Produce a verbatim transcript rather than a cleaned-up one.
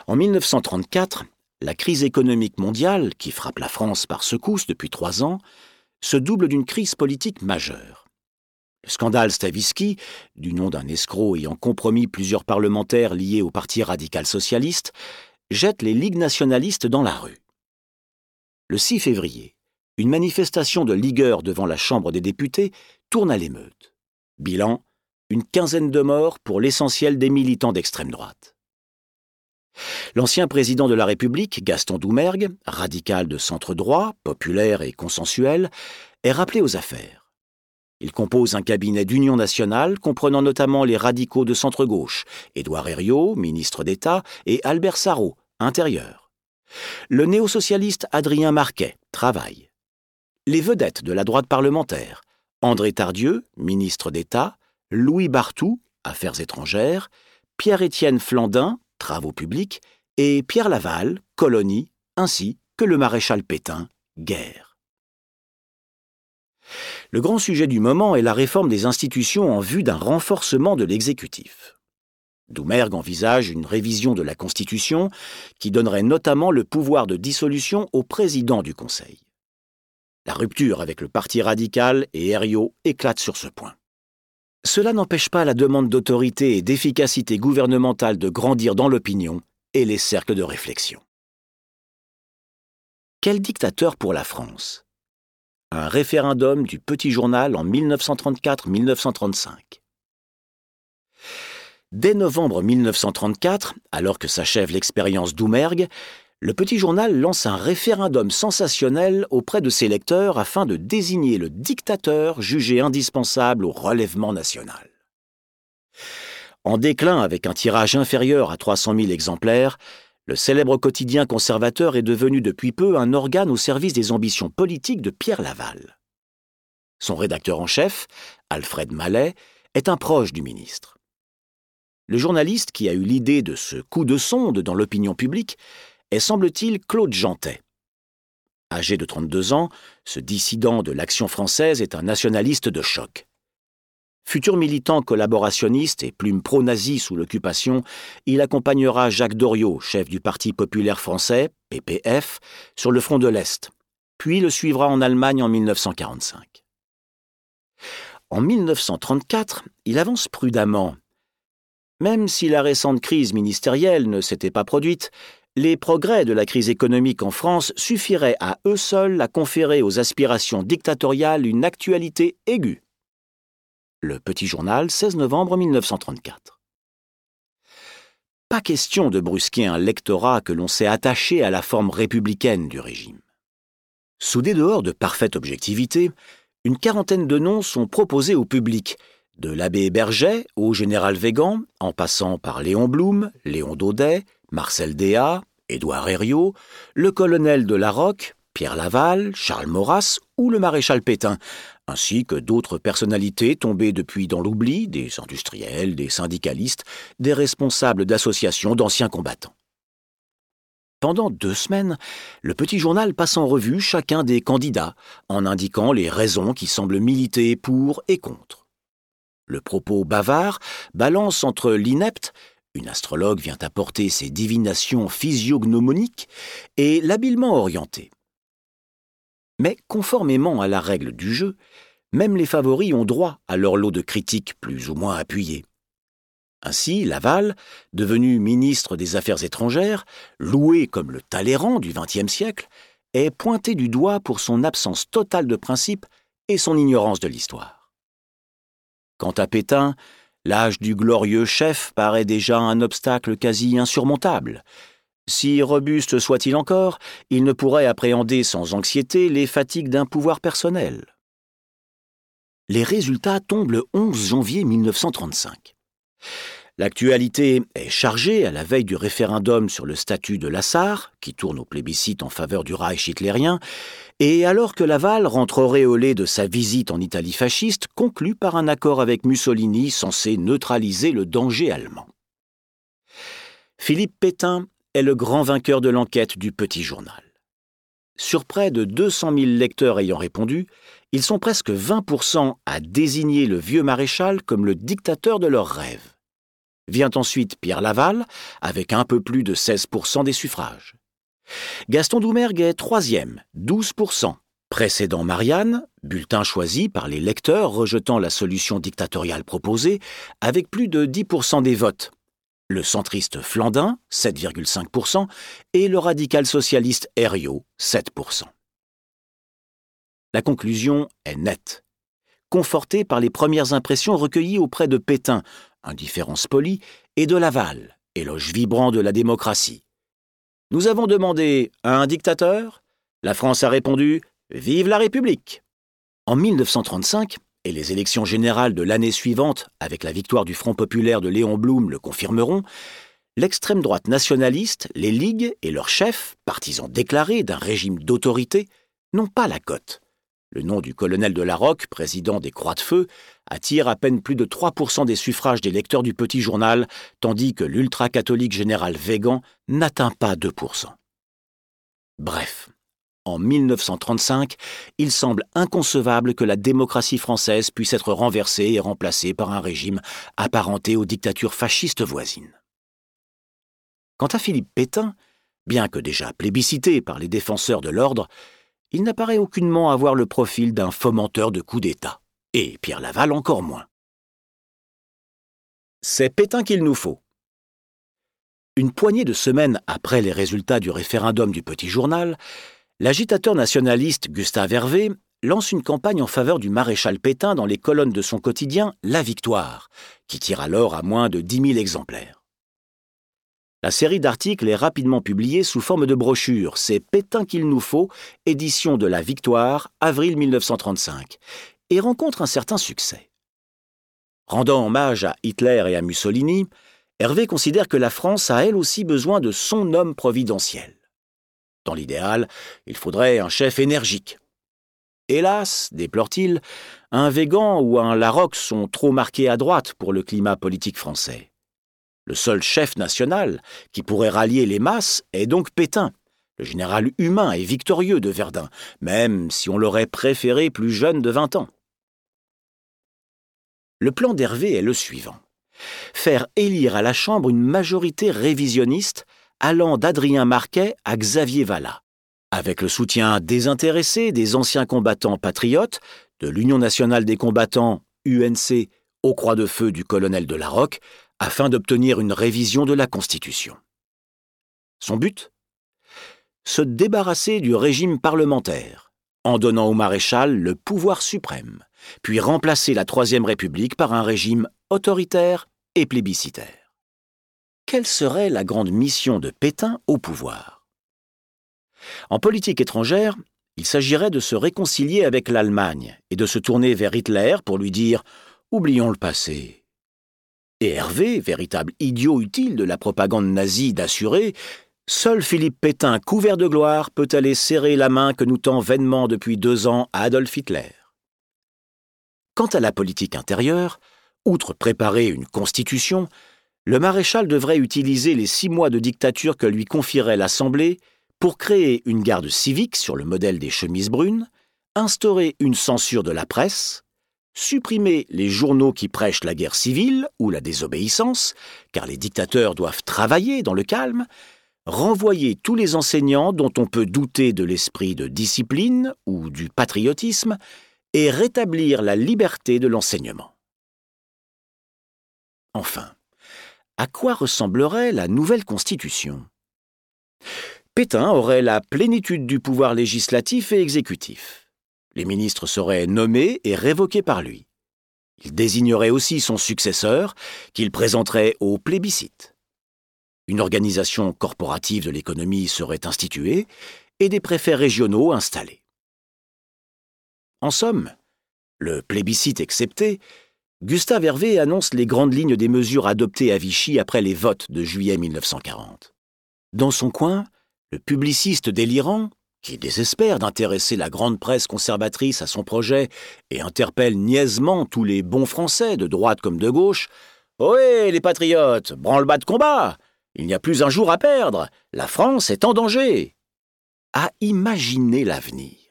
En mille neuf cent trente-quatre, la crise économique mondiale, qui frappe la France par secousses depuis trois ans, se double d'une crise politique majeure. Le scandale Stavisky, du nom d'un escroc ayant compromis plusieurs parlementaires liés au Parti radical socialiste, jette les ligues nationalistes dans la rue. Le six février, une manifestation de ligueurs devant la Chambre des députés tourne à l'émeute. Bilan, une quinzaine de morts pour l'essentiel des militants d'extrême droite. L'ancien président de la République, Gaston Doumergue, radical de centre droit, populaire et consensuel, est rappelé aux affaires. Il compose un cabinet d'union nationale comprenant notamment les radicaux de centre-gauche, Édouard Herriot, ministre d'État, et Albert Sarraut, intérieur. Le néo-socialiste Adrien Marquet, travail. Les vedettes de la droite parlementaire, André Tardieu, ministre d'État, Louis Barthou, affaires étrangères, Pierre-Étienne Flandin, travaux publics, et Pierre Laval, colonie, ainsi que le maréchal Pétain, guerre. Le grand sujet du moment est la réforme des institutions en vue d'un renforcement de l'exécutif. Doumergue envisage une révision de la Constitution qui donnerait notamment le pouvoir de dissolution au président du Conseil. La rupture avec le Parti radical et Herriot éclate sur ce point. Cela n'empêche pas la demande d'autorité et d'efficacité gouvernementale de grandir dans l'opinion et les cercles de réflexion. Quel dictateur pour la France ? Un référendum du Petit Journal en mille neuf cent trente-quatre mille neuf cent trente-cinq. Dès novembre mille neuf cent trente-quatre, alors que s'achève l'expérience Doumergue, le Petit Journal lance un référendum sensationnel auprès de ses lecteurs afin de désigner le dictateur jugé indispensable au relèvement national. En déclin avec un tirage inférieur à trois cent mille exemplaires, le célèbre quotidien conservateur est devenu depuis peu un organe au service des ambitions politiques de Pierre Laval. Son rédacteur en chef, Alfred Mallet, est un proche du ministre. Le journaliste qui a eu l'idée de ce coup de sonde dans l'opinion publique est, semble-t-il, Claude Jeantet. Âgé de trente-deux ans, ce dissident de l'Action française est un nationaliste de choc. Futur militant collaborationniste et plume pro-nazi sous l'occupation, il accompagnera Jacques Doriot, chef du Parti populaire français, P P F, sur le front de l'Est, puis le suivra en Allemagne en mille neuf cent quarante-cinq. En mille neuf cent trente-quatre, il avance prudemment. Même si la récente crise ministérielle ne s'était pas produite, les progrès de la crise économique en France suffiraient à eux seuls à conférer aux aspirations dictatoriales une actualité aiguë. Le Petit Journal, seize novembre mille neuf cent trente-quatre. Pas question de brusquer un lectorat que l'on sait attaché à la forme républicaine du régime. Sous des dehors de parfaite objectivité, une quarantaine de noms sont proposés au public, de l'abbé Berget au général Végan, en passant par Léon Blum, Léon Daudet, Marcel Déat, Édouard Herriot, le colonel de Larocque, Pierre Laval, Charles Maurras ou le maréchal Pétain, ainsi que d'autres personnalités tombées depuis dans l'oubli, des industriels, des syndicalistes, des responsables d'associations d'anciens combattants. Pendant deux semaines, le Petit Journal passe en revue chacun des candidats, en indiquant les raisons qui semblent militer pour et contre. Le propos bavard balance entre l'inepte, une astrologue vient apporter ses divinations physiognomoniques, et l'habilement orienté. Mais conformément à la règle du jeu, même les favoris ont droit à leur lot de critiques plus ou moins appuyées. Ainsi, Laval, devenu ministre des Affaires étrangères, loué comme le Talleyrand du vingtième siècle, est pointé du doigt pour son absence totale de principes et son ignorance de l'histoire. Quant à Pétain, l'âge du glorieux chef paraît déjà un obstacle quasi insurmontable. Si robuste soit-il encore, il ne pourrait appréhender sans anxiété les fatigues d'un pouvoir personnel. Les résultats tombent le onze janvier mille neuf cent trente-cinq. L'actualité est chargée à la veille du référendum sur le statut de Lassar, qui tourne au plébiscite en faveur du Reich hitlérien, et alors que Laval rentre auréolé de sa visite en Italie fasciste, conclue par un accord avec Mussolini censé neutraliser le danger allemand. Philippe Pétain est le grand vainqueur de l'enquête du Petit Journal. Sur près de deux cent mille lecteurs ayant répondu, ils sont presque vingt pour cent à désigner le vieux maréchal comme le dictateur de leurs rêves. Vient ensuite Pierre Laval, avec un peu plus de seize pour cent des suffrages. Gaston Doumergue est troisième, douze pour cent, précédant Marianne, bulletin choisi par les lecteurs rejetant la solution dictatoriale proposée, avec plus de dix pour cent des votes. Le centriste Flandin, sept virgule cinq pour cent, et le radical socialiste Herriot, sept pour cent. La conclusion est nette. Confortée par les premières impressions recueillies auprès de Pétain, indifférence polie, et de Laval, éloge vibrant de la démocratie. Nous avons demandé à un dictateur. La France a répondu « Vive la République !» En mille neuf cent trente-cinq, et les élections générales de l'année suivante, avec la victoire du Front populaire de Léon Blum, le confirmeront, l'extrême droite nationaliste, les ligues et leurs chefs, partisans déclarés d'un régime d'autorité, n'ont pas la cote. Le nom du colonel de Larocque, président des Croix de Feu, attire à peine plus de trois pour cent des suffrages des lecteurs du Petit Journal, tandis que l'ultra-catholique général Weygand n'atteint pas deux pour cent. Bref, en mille neuf cent trente-cinq, il semble inconcevable que la démocratie française puisse être renversée et remplacée par un régime apparenté aux dictatures fascistes voisines. Quant à Philippe Pétain, bien que déjà plébiscité par les défenseurs de l'ordre, il n'apparaît aucunement avoir le profil d'un fomenteur de coups d'État. Et Pierre Laval encore moins. C'est Pétain qu'il nous faut. Une poignée de semaines après les résultats du référendum du Petit Journal, l'agitateur nationaliste Gustave Hervé lance une campagne en faveur du maréchal Pétain dans les colonnes de son quotidien La Victoire, qui tire alors à moins de dix mille exemplaires. La série d'articles est rapidement publiée sous forme de brochure. C'est Pétain qu'il nous faut, édition de La Victoire, avril mille neuf cent trente-cinq, et rencontre un certain succès. Rendant hommage à Hitler et à Mussolini, Hervé considère que la France a elle aussi besoin de son homme providentiel. Dans l'idéal, il faudrait un chef énergique. Hélas, déplore-t-il, un Weygand ou un Larocque sont trop marqués à droite pour le climat politique français. Le seul chef national qui pourrait rallier les masses est donc Pétain, le général humain et victorieux de Verdun, même si on l'aurait préféré plus jeune de vingt ans. Le plan d'Hervé est le suivant. Faire élire à la Chambre une majorité révisionniste allant d'Adrien Marquet à Xavier Vallat, avec le soutien désintéressé des anciens combattants patriotes, de l'Union nationale des combattants, U N C, aux Croix de Feu du colonel de Larocque, afin d'obtenir une révision de la Constitution. Son but ? Se débarrasser du régime parlementaire, en donnant au maréchal le pouvoir suprême, puis remplacer la Troisième République par un régime autoritaire et plébiscitaire. Quelle serait la grande mission de Pétain au pouvoir ? En politique étrangère, il s'agirait de se réconcilier avec l'Allemagne et de se tourner vers Hitler pour lui dire « Oublions le passé ». Et Hervé, véritable idiot utile de la propagande nazie, d'assurer « Seul Philippe Pétain, couvert de gloire, peut aller serrer la main que nous tend vainement depuis deux ans à Adolf Hitler. » Quant à la politique intérieure, outre préparer une constitution, le maréchal devrait utiliser les six mois de dictature que lui confierait l'Assemblée pour créer une garde civique sur le modèle des chemises brunes, instaurer une censure de la presse, supprimer les journaux qui prêchent la guerre civile ou la désobéissance, car les dictateurs doivent travailler dans le calme, renvoyer tous les enseignants dont on peut douter de l'esprit de discipline ou du patriotisme et rétablir la liberté de l'enseignement. Enfin, à quoi ressemblerait la nouvelle Constitution ? Pétain aurait la plénitude du pouvoir législatif et exécutif. Les ministres seraient nommés et révoqués par lui. Il désignerait aussi son successeur, qu'il présenterait au plébiscite. Une organisation corporative de l'économie serait instituée et des préfets régionaux installés. En somme, le plébiscite excepté, Gustave Hervé annonce les grandes lignes des mesures adoptées à Vichy après les votes de juillet mille neuf cent quarante. Dans son coin, le publiciste délirant, qui désespère d'intéresser la grande presse conservatrice à son projet et interpelle niaisement tous les bons Français, de droite comme de gauche. « Ohé, les patriotes, branle-bas de combat! Il n'y a plus un jour à perdre! La France est en danger !» À imaginer l'avenir.